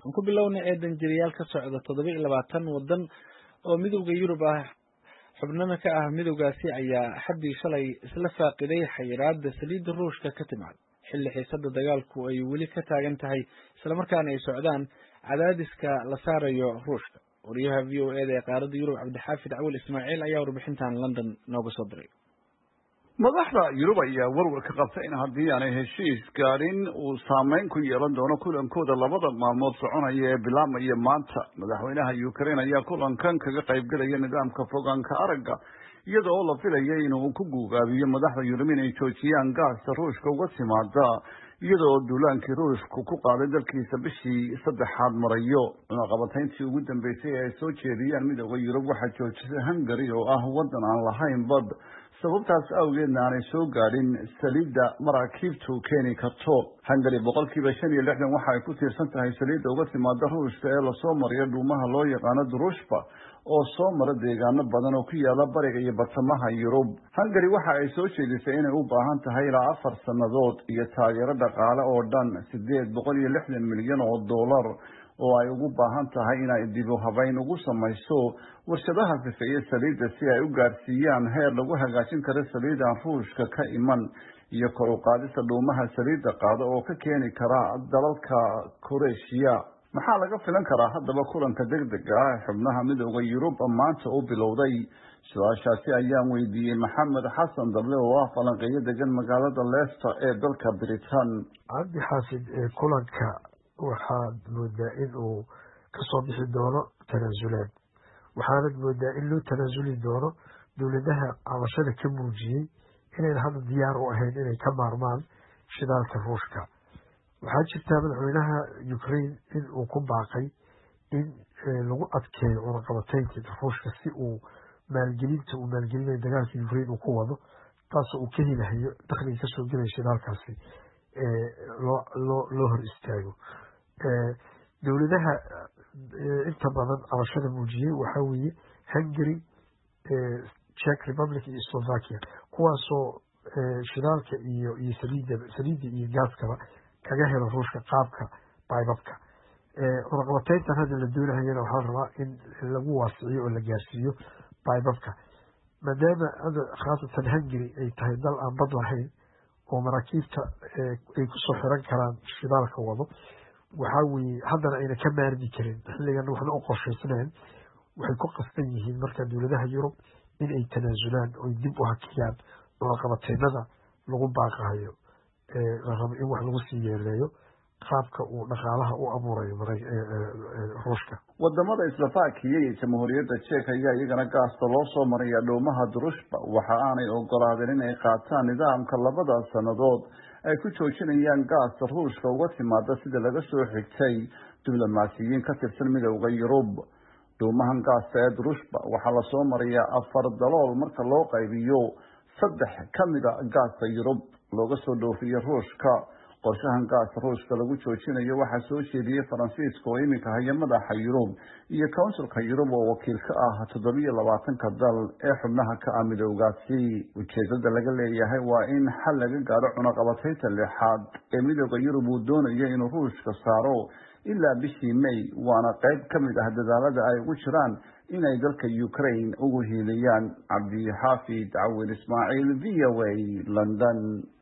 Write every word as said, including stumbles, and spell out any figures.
Aan ku bilownay ee danjirayaal ka socda toddoba iyo labaatan waddan oo midowda Yurub ah xubnana ka ah midowgaasi ayaa xaddii shalay isla faaqiday xayiraadda saliidda Ruushka ka timaad xilli xiisadda dagaalku ay weli ka taagan tahay isla markaana ay socdaan cadaadiska la saarayo Ruushka. Wariyaha V O A ee qaaradda Yurub Cabdixaafid Cawil Ismaaciil ayaa warbixintan London nooga soo diray. madaxda Yurub ayaa warwar ka qabtay in haddii aanay heshiis gaadhin uu saameyn ku yeelan doono kulankooda labada maalmood soconaya ee bilaabmaya maanta. madaxweynaha Ukraine ayaa kulankan kaga qaybgalaya nidaamka fogaanka aragga iyada oo la filayay inuu ku guugaabiyo madaxda Yurub inay joojiyaan gaasta Ruushka uga timaada iyada oo duulaankii Ruushku ku qaaday dalkiisa bishii saddexaad marayo. cunaqabatayntii ugu dambeysay ee ay soo jeediyaan midowda Yurub waxaa joojisay Hungary oo ah waddan aan lahayn bad, sababtaas awgeedna aanay soo gaadhin saliidda maraakiibtu keeni karto. Hungary boqolkiiba shan iyo lixdan waxa ay ku tiirsan tahay saliidda uga timaada Ruushka ee lasoo mariyo dhuumaha loo yaqaano Drushba oo soo mara deegaano badan oo ku yaala bariga iyo bartamaha Yurub. Hungary waxa ay soo jeedisay inay u baahan tahay ilaa afar sannadood iyo taageero dhaqaale oo dhan sideed boqol iyo lixdan milyan oo dollar oo ay ugu baahan tahay inay dib u habeyn ugu samayso warshadaha sifeeye saliidda si ay u gaarsiiyaan heer lagu hagaajin karo saliiddan Ruushka ka iman iyo kor u qaadista dhuumaha saliidda qaada oo ka keeni kara dalalka Croatia. maxaa laga filan karaa haddaba kulanka degdega ah ee xubnaha midowda Yurub maanta u bilowday? su-aashaasi ayaan weydiiyey Maxamed Xasan Dable oo ah falanqeeyo degan magaalada Leicester ee dalka Britain. cabdi xaafid ee kulanka waxaad moodaa in uu kasoo bixi doono tanaasulaan, waxaanad moodaa in loo tanaasuli doono dowladaha cabashada ka muujiyey inayn hadda diyaar u ahayn inay ka maarmaan shidaalka Ruushka. waxaa jirtaa madaxweynaha Ukraine in uu ku baaqay in lagu adkeeyo cunaqabataynta Ruushka si uu maalgelinta uu maalgelinayo dagaalka Ukraine uu ku wado, taasoo uu ka helahayo dakhliga kasoo gelaya shidaalkaasi loo loo loo hor istaago. dowladaha inta badan cabashada muujiyey waxaa weeye Hungary, Czech Republic iyo Slovakia, kuwaasoo shidaalka iyo iyo saliidda saliidda iyo gaaskaba kaga helo Ruushka qaabka baybabka. cunaqabatayntan hadda la doonahayana waxaa rabaa in lagu waasiciyo oo la gaarsiiyo baybabka, maadaama hadda khaasatan Hungary ay tahay dal aan bad lahayn oo maraakiibta ay kusoo xiran karaan shidaalka wado. waxaa weeye haddana ayna ka maarmi karin xilligan waxna u qorshaysnayn. waxay ku qasban yihiin marka dowladaha Yurub in ay tanaasulaan oo dib u hakiyaan cunaqabataynada lagu baaqayo la rabo in wax lagu sii yeeleeyo qaabka uu dhaqaalaha u abuurayo Ruushka. wadamada Slovakia iyo Jamhuuriyadda Czech ayaa iyagana gaasta loo soo maraya dhuumaha Drushba waxa aanay ogolaadeen inay qaataan nidaamka labada sannadood ay ku joojinayaan gaasta Ruushka uga timaada sida laga soo xigtay diblomaasiyiin ka tirsan midowda Yurub. dhuumahan gaasta ee Drushba waxaa la soo marayaa afar dalool marka loo qaybiyo saddex ka mid a gaasta Yurub looga soo dhoofiyo Ruushka. qorshahan gaasta Ruushka lagu joojinayo waxaa soo jeediyey Faransiiska oo iminka haya madaxa Yurub iyo Councilka Yurub oo wakiil ka ah toddoba iyo labaatanka dal ee xubnaha ka ah midowgaasi. ujeedada laga leeyahay waa in xal laga gaaro cunaqabataynta lixaad ee midowda Yurub uu doonayo inuu Ruushka saaro ilaa bishii May, waana qayb ka mid ah dadaalada ay ugu jiraan inay dalka Ukraine ugu hiiliyaan. Cabdixaafid Cawil Ismaaciil, V O A, London.